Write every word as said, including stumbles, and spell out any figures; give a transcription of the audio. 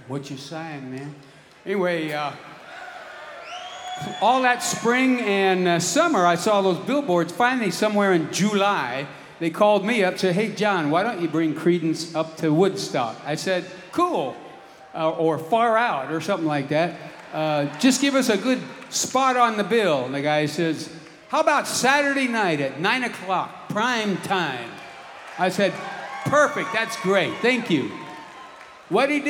What you saying, man? Anyway, uh, all that spring and uh, summer, I saw those billboards. Finally, somewhere in July, they called me up, said, hey, John, why don't you bring Creedence up to Woodstock? I said, cool, uh, or Far Out, or something like that. Uh, just give us a good spot on the bill. And the guy says, how about Saturday night at nine o'clock, prime time? I said, perfect, that's great, thank you. What he did